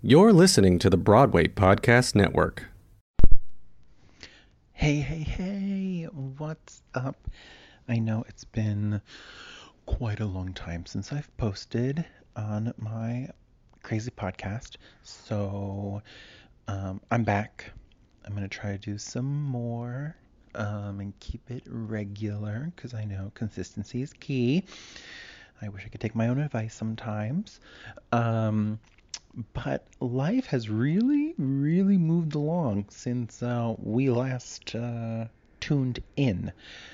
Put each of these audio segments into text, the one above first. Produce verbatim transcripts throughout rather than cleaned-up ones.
You're listening to the Broadway Podcast Network. Hey, hey, hey, what's up? I know it's been quite a long time since I've posted on my crazy podcast, so um, I'm back. I'm going to try to do some more um, and keep it regular because I know consistency is key. I wish I could take my own advice sometimes. Um, But life has really, really moved along since uh, we last uh, tuned in.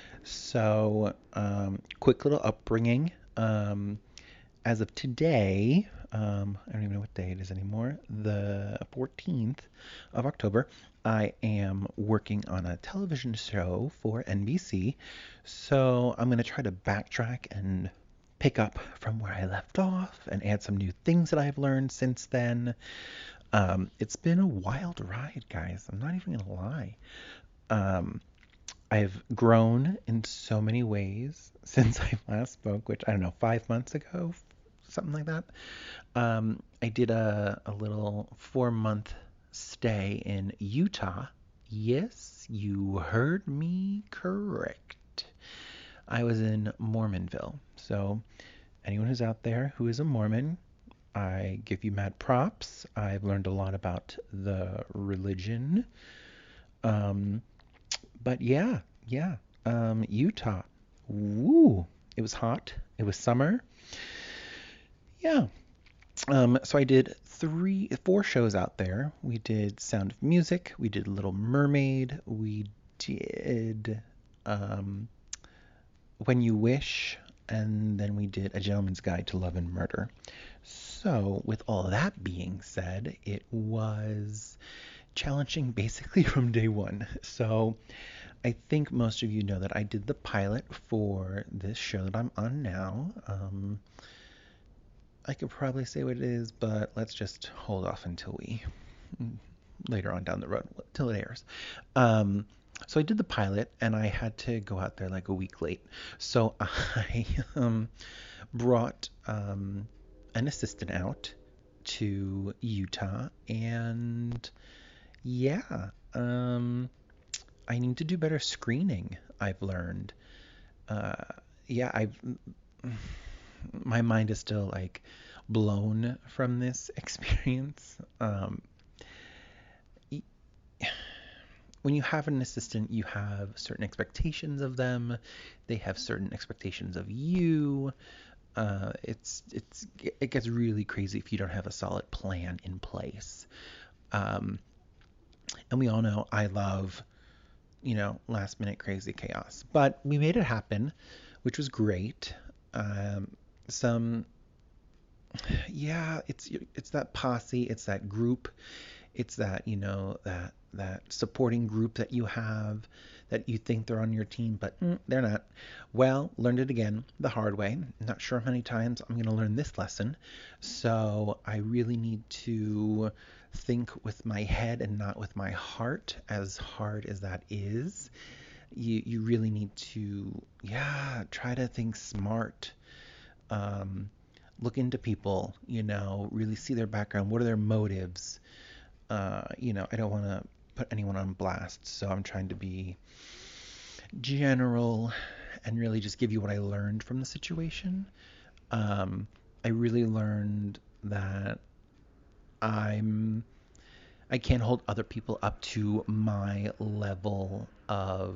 So, um, quick little upbringing. Um, as of today, um, I don't even know what day it is anymore, the fourteenth of October, I am working on a television show for N B C. So, I'm going to try to backtrack and pick up from where I left off and add some new things that I've learned since then. Um, it's been a wild ride, guys. I'm not even gonna lie. Um, I've grown in so many ways since I last spoke, which I don't know, five months ago, something like that. Um, I did a, a little four month stay in Utah. Yes, you heard me correct. I was in Mormonville. So, anyone who's out there who is a Mormon, I give you mad props. I've learned a lot about the religion. Um, but yeah, yeah. Um, Utah. Woo. It was hot. It was summer. Yeah. Um, so I did three, four shows out there. We did Sound of Music. We did Little Mermaid. We did um, When You Wish. And then we did A Gentleman's Guide to Love and Murder. So, with all that being said, it was challenging basically from day one. So, I think most of you know that I did the pilot for this show that I'm on now. Um, I could probably say what it is, but let's just hold off until we later on down the road, till it airs. Um, so I did the pilot, and I had to go out there like a week late. So I um, brought um, an assistant out to Utah, and yeah, um, I need to do better screening, I've learned. Uh, yeah, I've my mind is still like blown from this experience. Um, when you have an assistant, you have certain expectations of them. They have certain expectations of you. Uh, it's it's it gets really crazy if you don't have a solid plan in place. Um, and we all know I love, you know, last minute crazy chaos. But we made it happen, which was great. Um, some, yeah, it's it's that posse, it's that group, it's that, you know, that that supporting group that you have that you think they're on your team, but mm, they're not. Well, learned it again the hard way. Not sure how many times I'm going to learn this lesson. So I really need to think with my head and not with my heart, as hard as that is. You, you really need to, yeah, try to think smart. Um, look into people, you know, really see their background. What are their motives? Uh, you know, I don't want to put anyone on blast, so I'm trying to be general and really just give you what I learned from the situation. Um, I really learned that I'm I can't hold other people up to my level of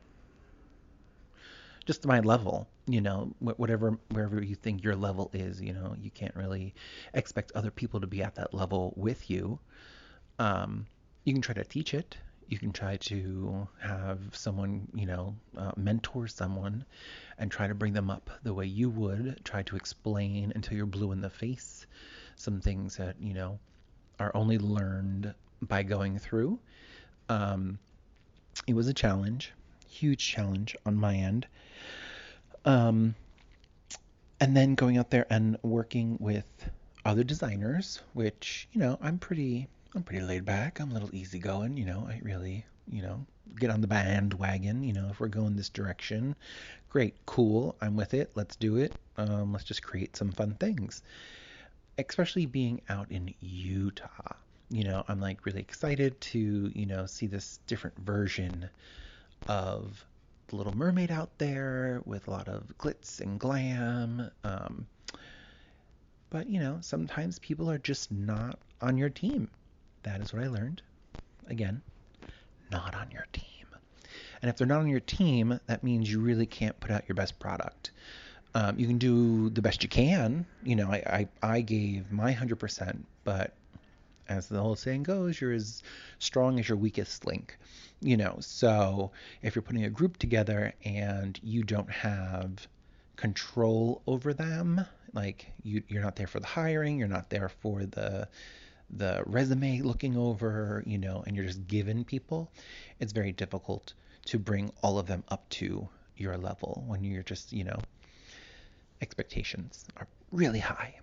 just my level, you know, whatever, wherever you think your level is, you know, you can't really expect other people to be at that level with you. Um, you can try to teach it. You can try to have someone, you know, uh, mentor someone and try to bring them up the way you would. Try to explain until you're blue in the face some things that, you know, are only learned by going through. Um, it was a challenge, huge challenge on my end. Um, and then going out there and working with other designers, which, you know, I'm pretty I'm pretty laid back. I'm a little easygoing, you know. I really, you know, get on the bandwagon, you know, if we're going this direction. Great, cool, I'm with it. Let's do it. Um, let's just create some fun things. especially being out in Utah. You know, I'm like really excited to, you know, see this different version of the Little Mermaid out there with a lot of glitz and glam. Um, but, you know, sometimes people are just not on your team. That is what I learned. Again, not on your team. And if they're not on your team, that means you really can't put out your best product. Um, you can do the best you can. You know, I, I, I gave my one hundred percent, but as the old saying goes, you're as strong as your weakest link. You know, so if you're putting a group together and you don't have control over them, like you, you're not there for the hiring, you're not there for the the resume looking over, you know, and you're just given people, it's very difficult to bring all of them up to your level when you're just, you know, expectations are really high.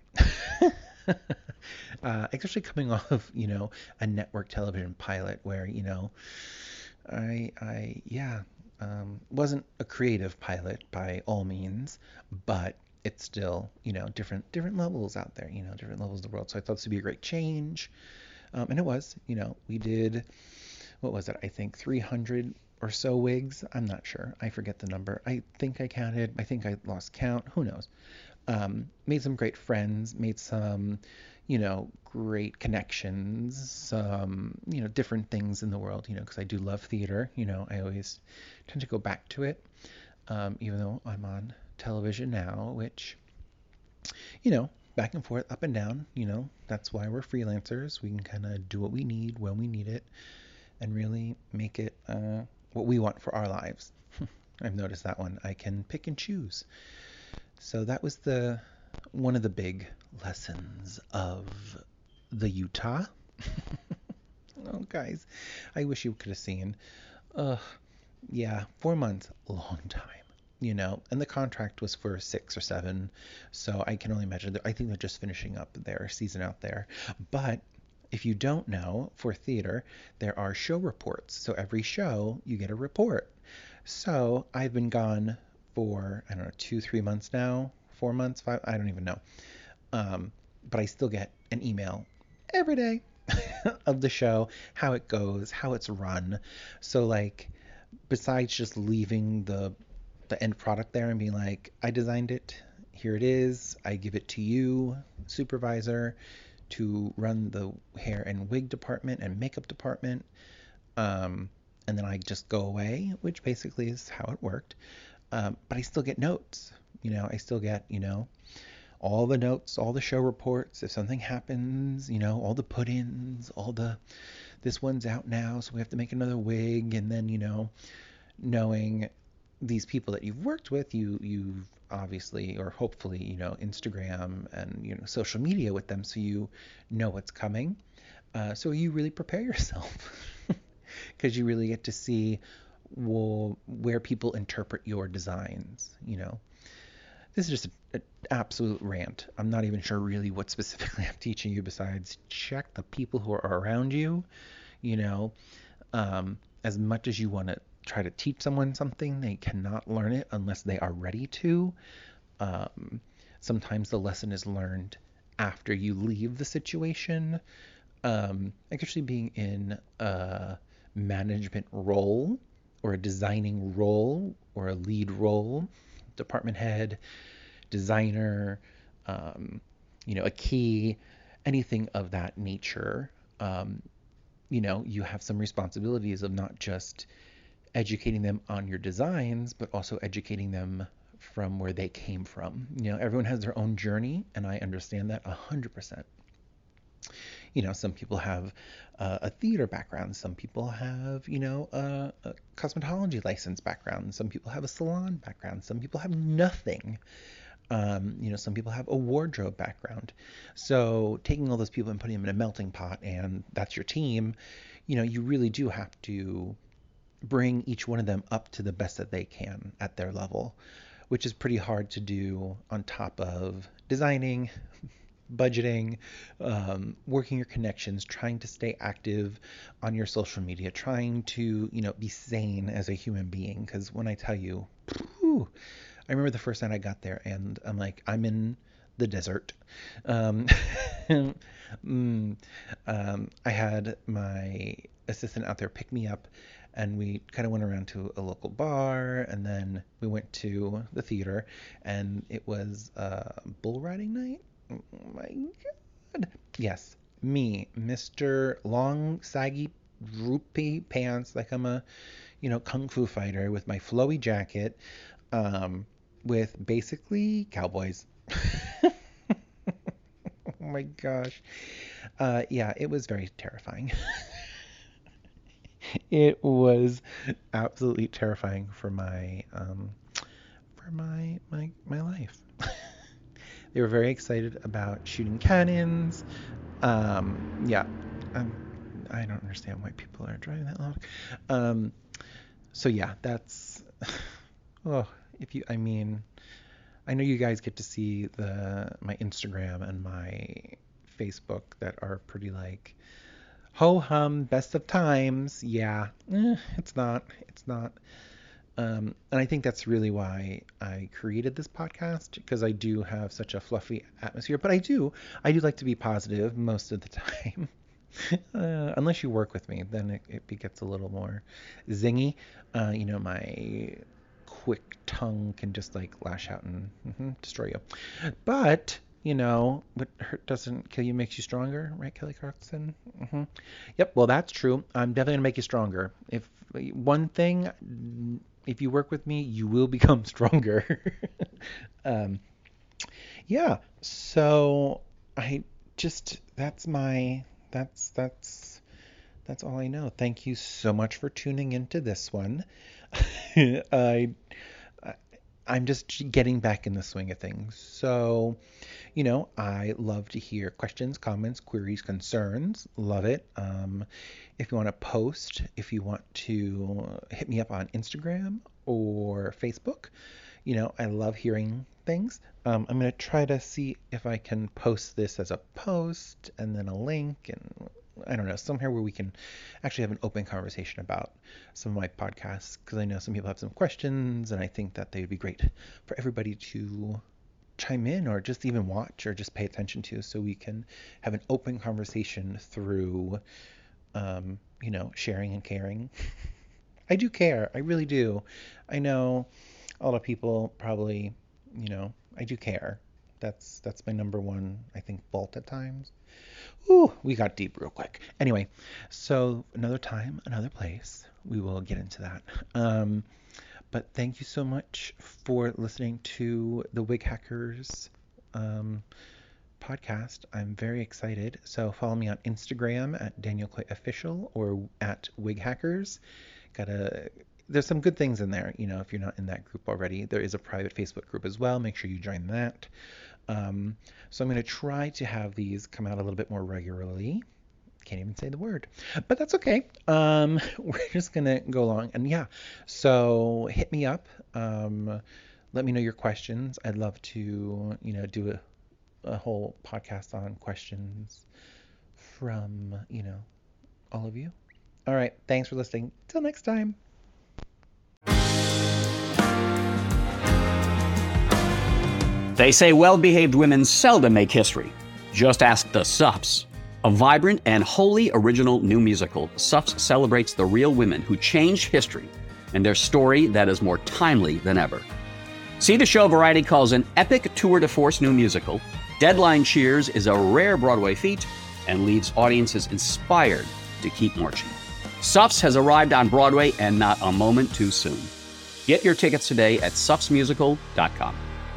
uh, especially coming off of, you know, a network television pilot where, you know, I, I, yeah, um, wasn't a creative pilot by all means, but it's still, you know, different, different levels out there, you know, different levels of the world. So I thought this would be a great change. Um, and it was, you know, we did, what was it? I think three hundred or so wigs. I'm not sure. I forget the number. I think I counted. I think I lost count. Who knows? Um, made some great friends, made some, you know, great connections, some, you know, different things in the world, you know, because I do love theater. You know, I always tend to go back to it, um, even though I'm on television now, which, you know, back and forth, up and down, you know, that's why we're freelancers. We can kind of do what we need when we need it and really make it uh, what we want for our lives. I've noticed that one. I can pick and choose. So that was the one of the big lessons of the Utah. Oh, guys, I wish you could have seen. Uh, yeah, four months, long time, you know. And the contract was for six or seven, so I can only imagine. I think they're just finishing up their season out there. But if you don't know, for theater, there are show reports. So every show, you get a report. So I've been gone for, I don't know, two, three months now, four months, five, I don't even know. Um, but I still get an email every day of the show, how it goes, how it's run. So like, besides just leaving the the end product there and being like, I designed it, here it is, I give it to you, supervisor, to run the hair and wig department and makeup department. Um, and then I just go away, which basically is how it worked. Um, but I still get notes. You know, I still get, you know, all the notes, all the show reports. If something happens, you know, all the put-ins, all the, this one's out now, so we have to make another wig. And then, you know, knowing these people that you've worked with, you, you've obviously, or hopefully, you know, Instagram and, you know, social media with them, so you know what's coming. Uh, so you really prepare yourself because you really get to see well, where people interpret your designs, you know. This is just an absolute rant. I'm not even sure really what specifically I'm teaching you besides check the people who are around you, you know. Um, as much as you want to try to teach someone something, they cannot learn it unless they are ready to. Um, sometimes the lesson is learned after you leave the situation. Um, actually being in a management role or a designing role or a lead role, department head, designer, um, you know, a key, anything of that nature, um, you know, you have some responsibilities of not just educating them on your designs, but also educating them from where they came from. You know, everyone has their own journey, and I understand that one hundred percent. You know, some people have uh, a theater background. Some people have, you know, a, a cosmetology license background. Some people have a salon background. Some people have nothing. Um, you know, some people have a wardrobe background. So taking all those people and putting them in a melting pot, and that's your team, you know, you really do have to bring each one of them up to the best that they can at their level, which is pretty hard to do on top of designing, budgeting, um, working your connections, trying to stay active on your social media, trying to, you know, be sane as a human being. Because when I tell you, whew, I remember the first night I got there and I'm like, I'm in the desert. Um, mm, um, I had my assistant out there pick me up, and we kind of went around to a local bar, and then we went to the theater, and it was uh, bull riding night. Oh my God. Yes, me, Mister Long, saggy, droopy pants, like I'm a, you know, kung fu fighter with my flowy jacket, um, with basically cowboys. Oh my gosh. Uh, yeah, it was very terrifying. It was absolutely terrifying for my um, for my my my life. They were very excited about shooting cannons. Um, yeah, um, I don't understand why people are driving that loud. Um, so yeah, that's. Oh, if you, I mean, I know you guys get to see the my Instagram and my Facebook that are pretty like, ho hum, best of times. Yeah, eh, it's not. It's not. Um, and I think that's really why I created this podcast, because I do have such a fluffy atmosphere. But I do, I do like to be positive most of the time. Uh, unless you work with me, then it, it gets a little more zingy. Uh, you know, my quick tongue can just like lash out and mm-hmm, destroy you. But you know, what hurt doesn't kill you makes you stronger, right, Kelly Clarkson? Mm-hmm. Yep, well, that's true. I'm definitely gonna make you stronger. If one thing, if you work with me, you will become stronger. um, yeah. So I just that's my that's that's that's all I know. Thank you so much for tuning into this one. I. I'm just getting back in the swing of things. So, you know, I love to hear questions, comments, queries, concerns. Love it. Um, if you want to post, if you want to hit me up on Instagram or Facebook, you know, I love hearing things. Um, I'm going to try to see if I can post this as a post and then a link and I don't know, somewhere where we can actually have an open conversation about some of my podcasts, because I know some people have some questions and I think that they would be great for everybody to chime in or just even watch or just pay attention to, so we can have an open conversation through, um, you know, sharing and caring. I do care. I really do. I know a lot of people probably, you know, I do care. That's that's my number one, I think, fault at times. Ooh, we got deep real quick. Anyway, so another time, another place, we will get into that. Um, but thank you so much for listening to the Wig Hackers um, podcast. I'm very excited. So follow me on Instagram at Daniel Clay Official or at Wig Hackers. Gotta. There's some good things in there. You know, if you're not in that group already, there is a private Facebook group as well. Make sure you join that. Um, so I'm going to try to have these come out a little bit more regularly. Can't even say the word, but that's okay. Um, we're just going to go along. And yeah, so hit me up. Um, let me know your questions. I'd love to, you know, do a, a whole podcast on questions from, you know, all of you. All right. Thanks for listening. Till next time. They say well-behaved women seldom make history. Just ask the Suffs. A vibrant and wholly original new musical, Suffs celebrates the real women who changed history and their story that is more timely than ever. See the show Variety calls an epic tour de force new musical. Deadline cheers is a rare Broadway feat and leaves audiences inspired to keep marching. Suffs has arrived on Broadway, and not a moment too soon. Get your tickets today at suffs musical dot com.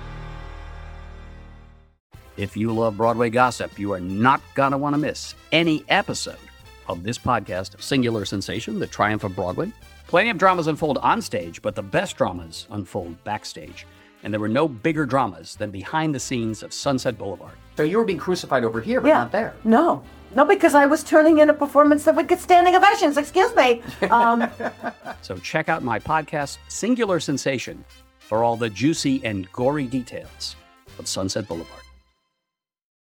If you love Broadway gossip, you are not going to want to miss any episode of this podcast, Singular Sensation, The Triumph of Broadway. Plenty of dramas unfold on stage, but the best dramas unfold backstage. And there were no bigger dramas than behind the scenes of Sunset Boulevard. So you were being crucified over here, but yeah. not there. No. No, because I was turning in a performance that would get standing ovations. Excuse me. Um, so check out my podcast, Singular Sensation, for all the juicy and gory details of Sunset Boulevard.